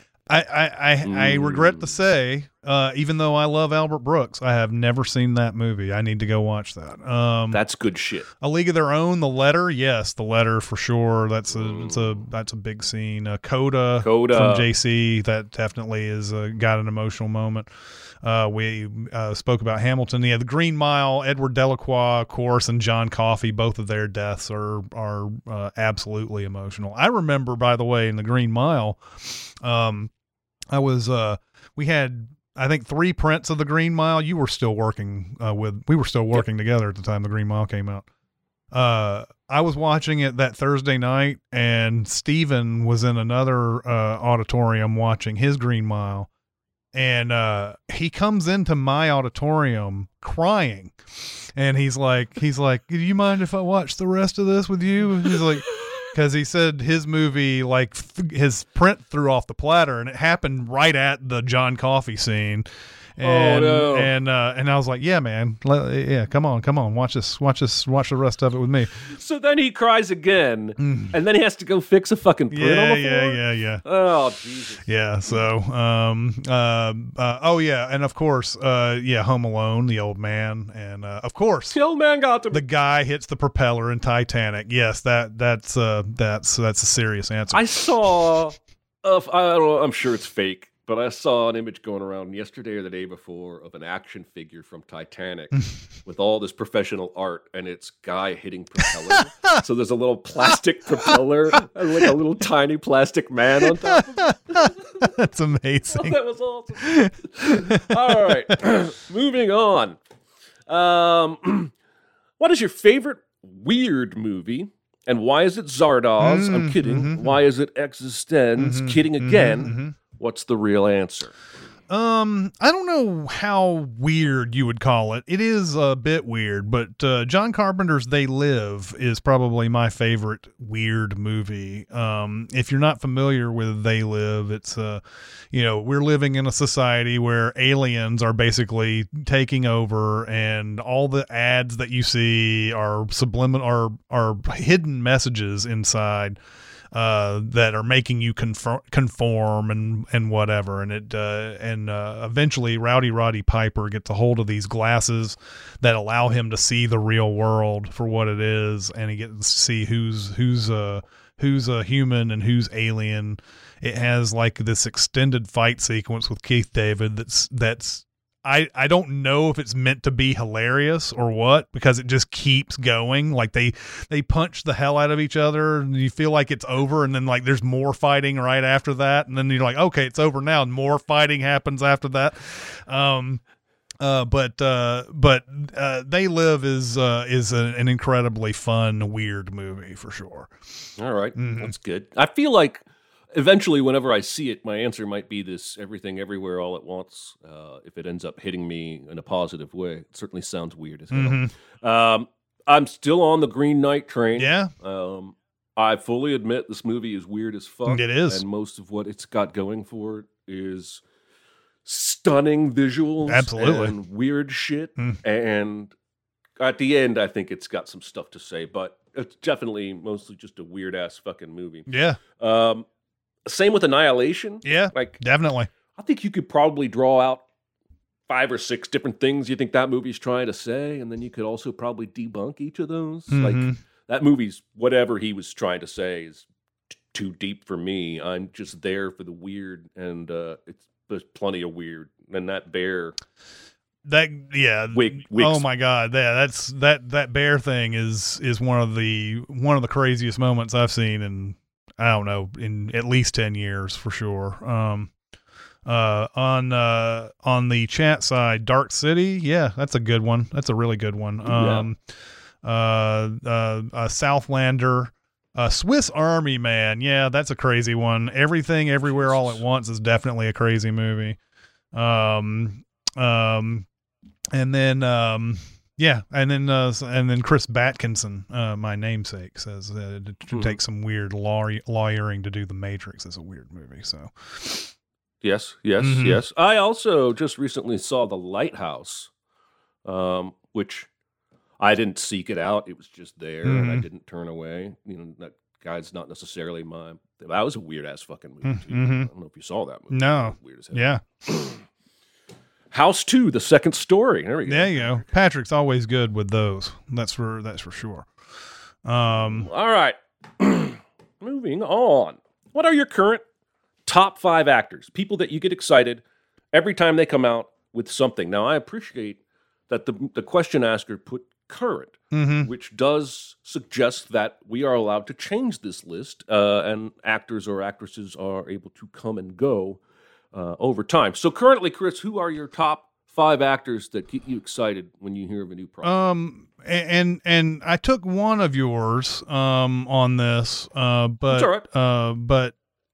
regret to say, even though I love Albert Brooks, I have never seen that movie. I need to go watch that. That's good shit. A League of Their Own, The Letter, yes, The Letter for sure. That's a big scene. Coda from JC, that definitely is got an emotional moment. We spoke about Hamilton. Yeah, The Green Mile, Edward Delacroix, of course, and John Coffey. Both of their deaths are absolutely emotional. I remember, by the way, in The Green Mile, we had, I think, 3 prints of The Green Mile. You were still working we were still working together at the time The Green Mile came out. I was watching it that Thursday night, and Steven was in another auditorium watching his Green Mile. And he comes into my auditorium crying, and he's like, do you mind if I watch the rest of this with you? And he's like, because he said his movie, like, his print threw off the platter, and it happened right at the John Coffey scene. And, and I was like, yeah, man, come on, watch the rest of it with me. So then he cries again, and then he has to go fix a fucking print on the floor? Yeah. Oh, Jesus. Yeah, so, and of course, Home Alone, the old man, and of course, the old man got to the guy hits the propeller in Titanic. Yes, that's a serious answer. I saw, I don't know, I'm sure it's fake, but I saw an image going around yesterday or the day before of an action figure from Titanic with all this professional art, and it's guy hitting propeller. So there's a little plastic propeller and like a little tiny plastic man on top of it. That's amazing. Oh, that was awesome. All right, moving on. What is your favorite weird movie? And why is it Zardoz? I'm kidding. Why is it Existence? Kidding again. What's the real answer? I don't know how weird you would call it. It is a bit weird, but John Carpenter's They Live is probably my favorite weird movie. If you're not familiar with They Live, it's we're living in a society where aliens are basically taking over, and all the ads that you see are subliminal, are hidden messages inside that are making you conform and whatever. And eventually Rowdy Roddy Piper gets a hold of these glasses that allow him to see the real world for what it is, and he gets to see who's a human and who's alien. It has like this extended fight sequence with Keith David that's I don't know if it's meant to be hilarious or what, because it just keeps going. Like they punch the hell out of each other and you feel like it's over, and then like there's more fighting right after that, and then you're like, okay, it's over now, and more fighting happens after that. But They Live is an incredibly fun, weird movie for sure. All right. That's good. I feel like eventually, whenever I see it, my answer might be this Everything Everywhere All at Once. If it ends up hitting me in a positive way, it certainly sounds weird as hell. I'm still on the Green Knight train. Yeah. I fully admit this movie is weird as fuck. It is. And most of what it's got going for it is stunning visuals. Absolutely. And weird shit. And at the end, I think it's got some stuff to say, but it's definitely mostly just a weird ass fucking movie. Yeah. Same with Annihilation. Yeah, like definitely. I think you could probably draw out 5 or 6 different things you think that movie's trying to say, and then you could also probably debunk each of those. Like that movie's whatever he was trying to say is too deep for me. I'm just there for the weird, and there's plenty of weird. And that bear. Oh my god, that bear thing is one of the craziest moments I've seen in, I don't know, in at least 10 years for sure. On the chat side, Dark City, yeah, that's a good one. That's a really good one. Southlander, Swiss Army Man, yeah, that's a crazy one. Everything Everywhere All at Once is definitely a crazy movie. And then Chris Batkinson, my namesake, says that it takes some weird lawyering to do The Matrix. Is a weird movie. So, yes. I also just recently saw The Lighthouse, which I didn't seek it out. It was just there, and I didn't turn away. You know, that guy's not necessarily mine. That was a weird ass fucking movie too. I don't know if you saw that movie. No, weird as hell. Yeah. House 2, The Second Story. There we go. There you go. Patrick's always good with those. That's for sure. All right. Moving on. What are your current top 5 actors? People that you get excited every time they come out with something. Now, I appreciate that the question asker put current, which does suggest that we are allowed to change this list, and actors or actresses are able to come and go over time. So currently, Chris, who are your top 5 actors that get you excited when you hear of a new project? And I took one of yours on this, but it's all right.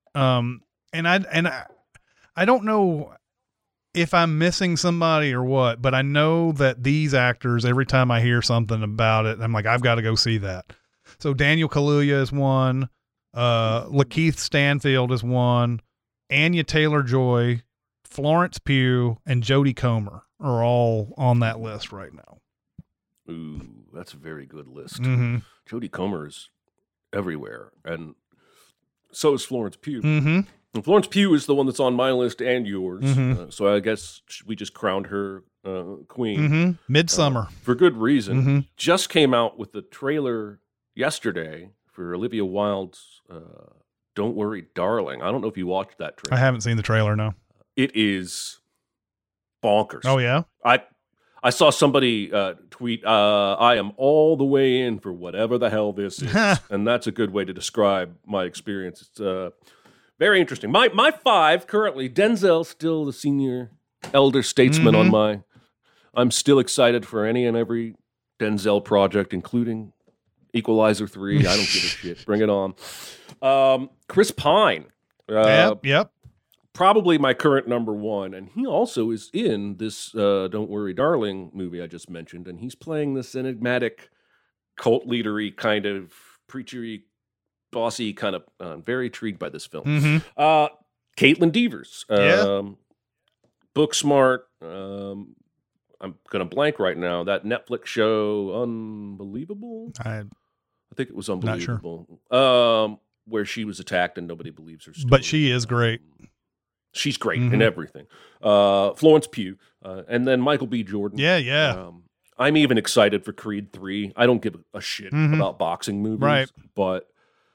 I don't know if I'm missing somebody or what, but I know that these actors, every time I hear something about it, I'm like, I've got to go see that. So Daniel Kaluuya is one, Lakeith Stanfield is one, Anya Taylor-Joy, Florence Pugh, and Jodie Comer are all on that list right now. Ooh, that's a very good list. Jodie Comer is everywhere, and so is Florence Pugh. And Florence Pugh is the one that's on my list and yours, so I guess we just crowned her queen. Midsommar. For good reason. Just came out with the trailer yesterday for Olivia Wilde's Don't Worry, Darling. I don't know if you watched that trailer. I haven't seen the trailer, no. It is bonkers. Oh, yeah? I saw somebody tweet, I am all the way in for whatever the hell this is. And that's a good way to describe my experience. It's very interesting. My 5 currently, Denzel still the senior elder statesman on my... I'm still excited for any and every Denzel project, including Equalizer 3. I don't give a shit. Bring it on. Chris Pine. Yep. Probably my current number 1, and he also is in this Don't Worry, Darling movie I just mentioned, and he's playing this enigmatic, cult leadery kind of preachery, bossy kind of. Very intrigued by this film. Caitlin Devers, Booksmart. I'm gonna blank right now. That Netflix show, Unbelievable. I think it was Unbelievable. Not sure. Where she was attacked and nobody believes her story. But she is great. She's great in everything. Florence Pugh, and then Michael B. Jordan. Yeah. I'm even excited for Creed 3. I don't give a shit about boxing movies, right? But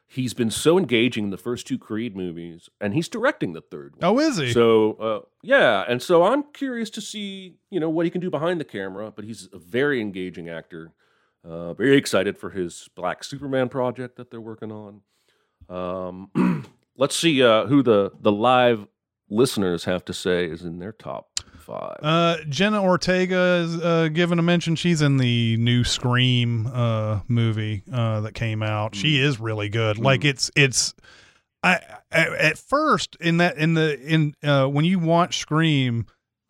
he's been so engaging in the first 2 Creed movies, and he's directing the third one. Oh, is he? So, yeah, and so I'm curious to see, what he can do behind the camera, but he's a very engaging actor. Very excited for his Black Superman project that they're working on. Let's see who the live listeners have to say is in their top 5. Jenna Ortega is given a mention. She's in the new Scream movie that came out. She is really good. Like at first when you watch Scream,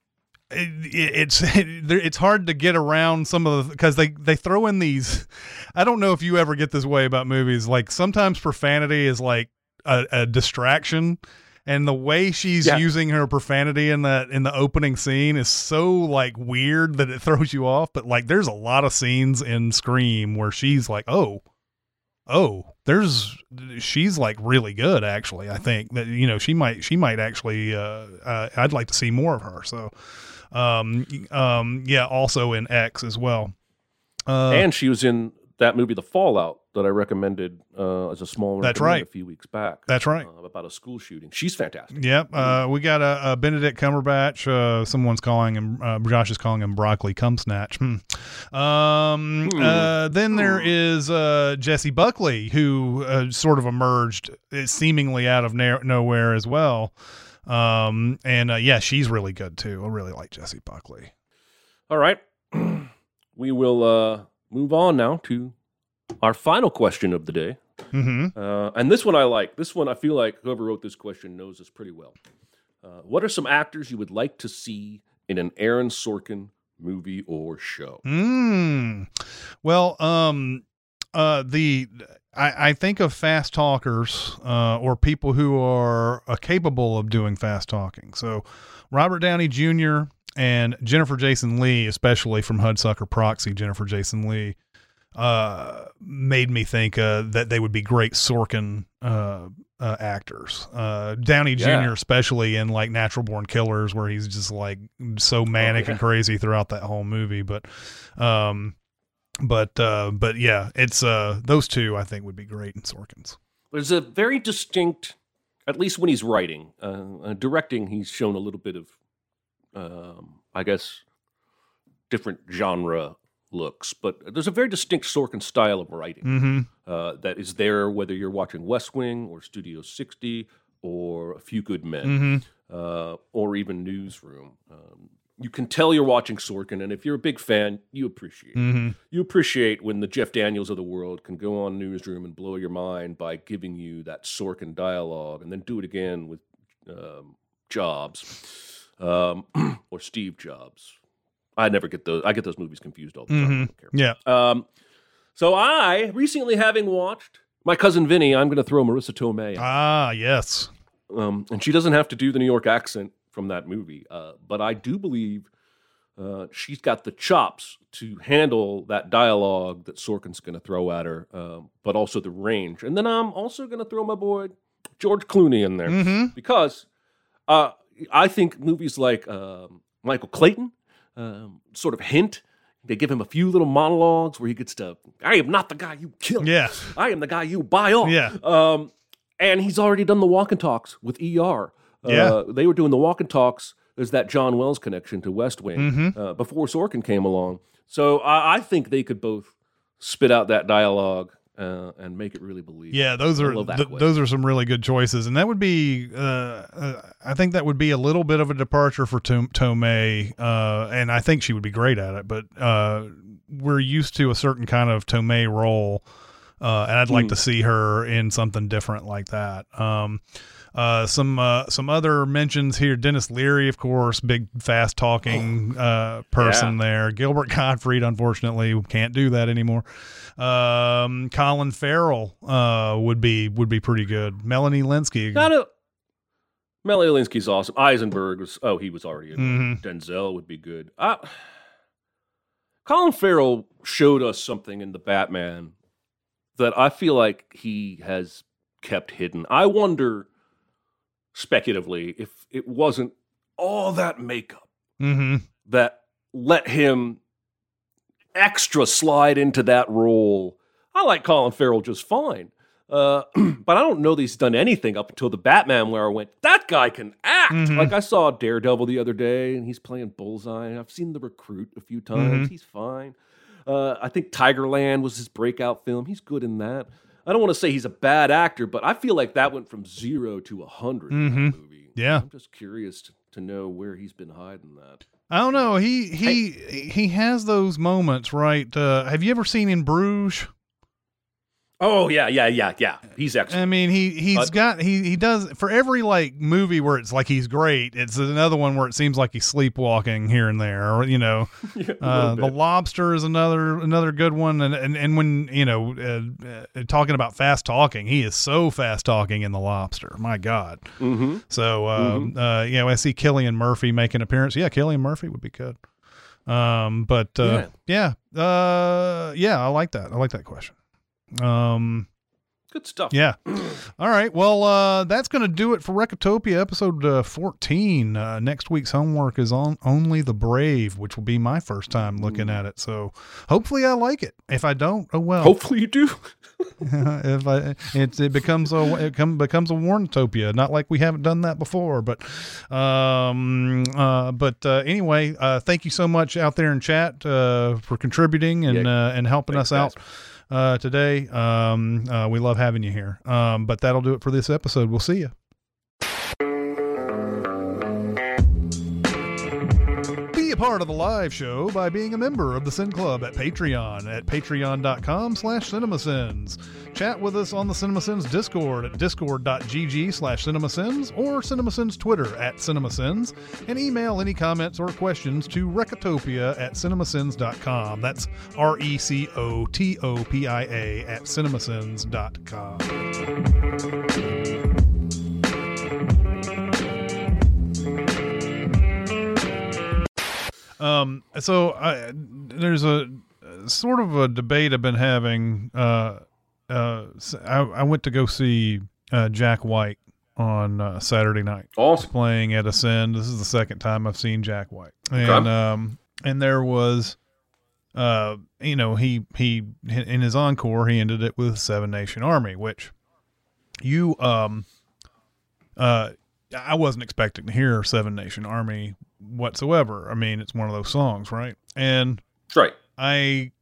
it's hard to get around some of the, because they throw in these. I don't know if you ever get this way about movies. Like sometimes profanity is like a distraction. And the way she's using her profanity in the opening scene is so like weird that it throws you off. But like, there's a lot of scenes in Scream where she's like, she's like really good. Actually, I think that, she might actually, I'd like to see more of her. So, also in X as well. And she was in that movie, The Fallout, that I recommended as a small recommend a few weeks back. That's right. About a school shooting. She's fantastic. Yep. We got a Benedict Cumberbatch. Someone's calling him, Josh is calling him Broccoli Cumsnatch. Then there is Jessie Buckley, who sort of emerged seemingly out of nowhere as well. She's really good too. I really like Jessie Buckley. All right. We will move on now to our final question of the day. Mm-hmm. And this one I like. This one I feel like whoever wrote this question knows us pretty well. What are some actors you would like to see in an Aaron Sorkin movie or show? Well, I think of fast talkers or people who are capable of doing fast talking. So Robert Downey Jr. and Jennifer Jason Leigh, especially from Hudsucker Proxy, Jennifer Jason Leigh, made me think that they would be great Sorkin actors. Downey Jr. especially in like Natural Born Killers, where he's just like so manic and crazy throughout that whole movie. But yeah, it's those two I think would be great in Sorkin's. There's a very distinct, at least when he's writing, directing, he's shown a little bit of, I guess, different genre looks, but there's a very distinct Sorkin style of writing that is there whether you're watching West Wing or Studio 60 or A Few Good Men or even Newsroom. You can tell you're watching Sorkin, and if you're a big fan, you appreciate it. You appreciate when the Jeff Daniels of the world can go on Newsroom and blow your mind by giving you that Sorkin dialogue, and then do it again with Jobs or Steve Jobs. I never get those. I get those movies confused all the time. I don't care. Yeah. So I recently, having watched My Cousin Vinny, I'm going to throw Marissa Tomei. Ah, yes. And she doesn't have to do the New York accent from that movie, but I do believe she's got the chops to handle that dialogue that Sorkin's going to throw at her, but also the range. And then I'm also going to throw my boy George Clooney in there because I think movies like Michael Clayton sort of hint. They give him a few little monologues where he gets to, I am not the guy you killed. Yeah. I am the guy you buy off. Yeah. And he's already done the walk and talks with ER. They were doing the walk and talks. There's that John Wells connection to West Wing before Sorkin came along. So I think they could both spit out that dialogue and make it really believable. Yeah, those are some really good choices, and that would be I think that would be a little bit of a departure for Tomei, and I think she would be great at it. But we're used to a certain kind of Tomei role, and I'd like to see her in something different like that. Some other mentions here. Dennis Leary, of course, big fast talking person there. Gilbert Gottfried, unfortunately, can't do that anymore. Colin Farrell would be pretty good. Melanie Linsky. Melanie Linsky's awesome. Eisenberg was he was already in. Denzel would be good. Colin Farrell showed us something in the Batman that I feel like he has kept hidden. I wonder, speculatively, if it wasn't all that makeup that let him extra slide into that role. I like Colin Farrell just fine. But I don't know that he's done anything up until the Batman where I went, that guy can act. Like I saw Daredevil the other day and he's playing Bullseye. I've seen The Recruit a few times. He's fine. I think Tigerland was his breakout film. He's good in that. I don't want to say he's a bad actor, but I feel like that went from 0 to 100 in that movie. Yeah. I'm just curious to know where he's been hiding that. I don't know. He has those moments, right? Have you ever seen In Bruges? Oh yeah. He's excellent. I mean, he does for every like movie where it's like he's great. It's another one where it seems like he's sleepwalking here and there, or The Lobster is another good one. And when talking about fast talking, he is so fast talking in The Lobster. My God. So I see Cillian Murphy make an appearance. Yeah, Cillian Murphy would be good. I like that. I like that question. Good stuff. Yeah. All right. Well, that's going to do it for Recotopia episode 14. Next week's homework is on Only the Brave, which will be my first time looking at it. So hopefully I like it. If I don't, oh well. Hopefully you do. It becomes a Warnotopia. Not like we haven't done that before, but anyway, thank you so much out there in chat for contributing and helping us out. Today. We love having you here. But that'll do it for this episode. We'll see you. Be a part of the live show by being a member of the Sin Club at Patreon at patreon.com/CinemaSins. Chat with us on the CinemaSins Discord at discord.gg/CinemaSins or CinemaSins Twitter at CinemaSins, and email any comments or questions to recotopia@cinemasins.com. That's RECOTOPIA at cinemasins.com. There's a sort of a debate I've been having. I went to go see Jack White on Saturday night. Awesome. Playing at Ascend. This is the second time I've seen Jack White. And there was, he in his encore, he ended it with Seven Nation Army, which I wasn't expecting to hear Seven Nation Army whatsoever. I mean, it's one of those songs, right? And right. I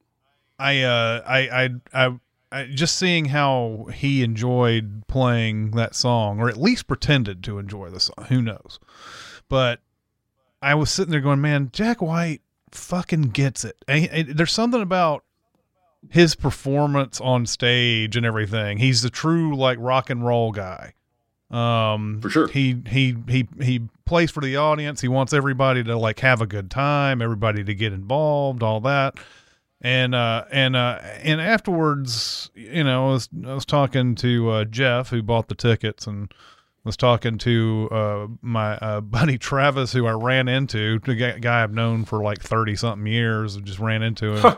just seeing how he enjoyed playing that song, or at least pretended to enjoy the song. Who knows? But I was sitting there going, man, Jack White fucking gets it. There's something about his performance on stage and everything. He's the true like rock and roll guy. For sure. He plays for the audience. He wants everybody to like have a good time, everybody to get involved, all that. And afterwards, I was talking to Jeff, who bought the tickets, and was talking to my buddy Travis, who I ran into, the guy I've known for like 30 something years. I just ran into him.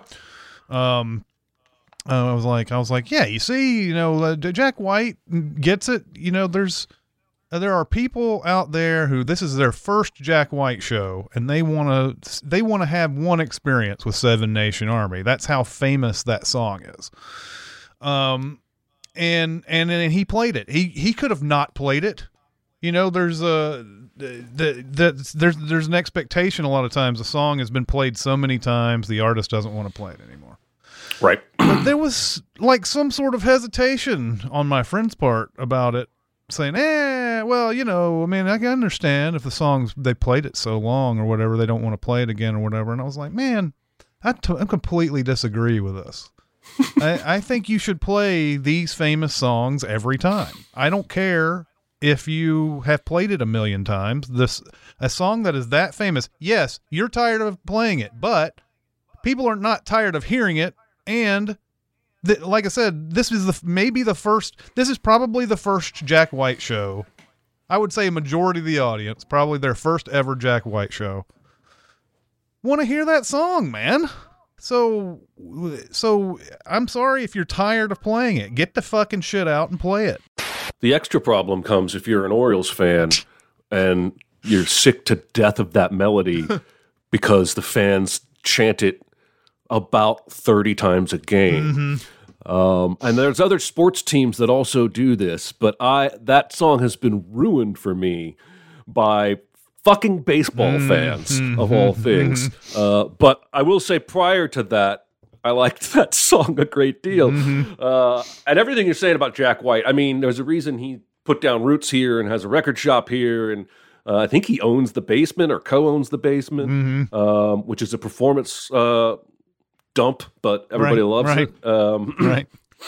I was like, yeah, you see, Jack White gets it. There are people out there who this is their first Jack White show, and they want to have one experience with Seven Nation Army. That's how famous that song is. And then he played it. He could have not played it. There's there's an expectation a lot of times. A song has been played so many times, the artist doesn't want to play it anymore. Right. But there was like some sort of hesitation on my friend's part about it, saying, well, I can understand if the songs, they played it so long or whatever, they don't want to play it again or whatever. And I was like, man, I completely disagree with this. I think you should play these famous songs every time. I don't care if you have played it a million times. A song that is that famous, yes, you're tired of playing it, but people are not tired of hearing it. And like I said, this is this is probably the first Jack White show. I would say a majority of the audience, probably their first ever Jack White show, want to hear that song, man. So I'm sorry if you're tired of playing it. Get the fucking shit out and play it. The extra problem comes if you're an Orioles fan and you're sick to death of that melody because the fans chant it about 30 times a game. And there's other sports teams that also do this, but that song has been ruined for me by fucking baseball fans of all things. But I will say prior to that, I liked that song a great deal. And everything you're saying about Jack White, I mean, there's a reason he put down roots here and has a record shop here, and I think he owns the Basement or co-owns the Basement, which is a performance dump, but everybody loves it. Right.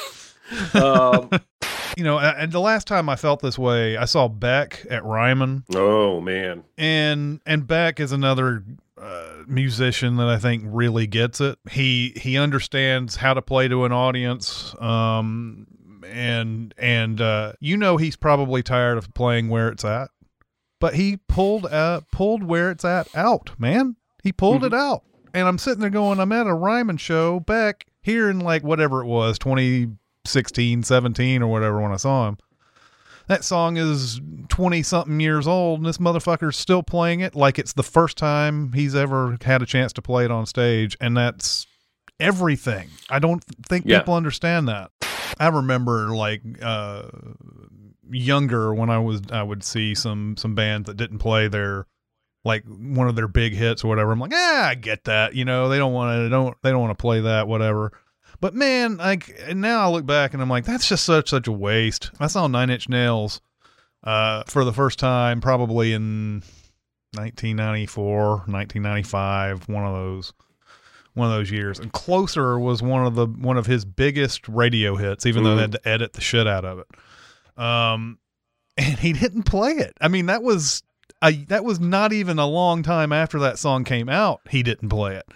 You know, and the last time I felt this way, I saw Beck at Ryman. Oh man, and Beck is another musician that I think really gets it. He understands how to play to an audience. And you know, he's probably tired of playing Where It's At, but he pulled Where It's At out, man. He pulled it out. And I'm sitting there going, I'm at a Ryman show, Beck, here in like whatever it was, 2016, 17 or whatever when I saw him. That song is 20-something years old, and this motherfucker's still playing it like it's the first time he's ever had a chance to play it on stage, and that's everything. I don't think people understand that. I remember like younger when I would see some bands that didn't play their like one of their big hits or whatever. I'm like, I get that. You know, they don't want to play that, whatever. But man, like, and now I look back and I'm like, that's just such a waste. I saw Nine Inch Nails for the first time probably in 1994, 1995, one of those years. And Closer was one of his biggest radio hits, even though they had to edit the shit out of it. And he didn't play it. I mean, that was not even a long time after that song came out. He didn't play it.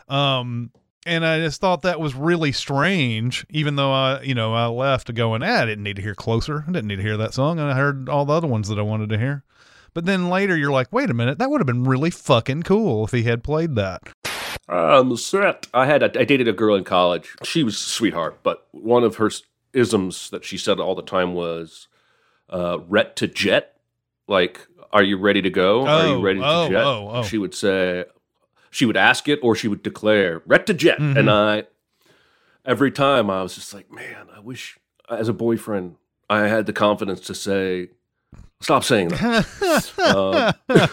And I just thought that was really strange, even though I left going, I didn't need to hear Closer. I didn't need to hear that song. And I heard all the other ones that I wanted to hear. But then later you're like, wait a minute, that would have been really fucking cool if he had played that. On the set, I dated a girl in college. She was a sweetheart, but one of her isms that she said all the time was, "Ret to jet." Like, are you ready to go? Are you ready to jet? She would say, she would ask it, or she would declare, "Ret to jet." And every time I was just like, man, I wish as a boyfriend I had the confidence to say, stop saying that.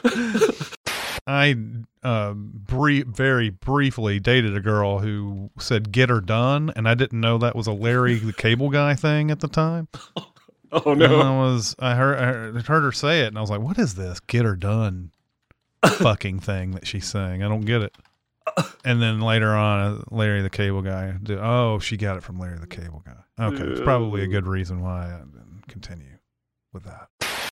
I very briefly dated a girl who said "get her done," and I didn't know that was a Larry the Cable Guy thing at the time. Oh no! And I heard her say it, and I was like, "What is this get her done fucking thing that she's saying? I don't get it." And then later on, Larry the Cable Guy. She got it from Larry the Cable Guy. Okay, it's probably a good reason why I didn't continue with that.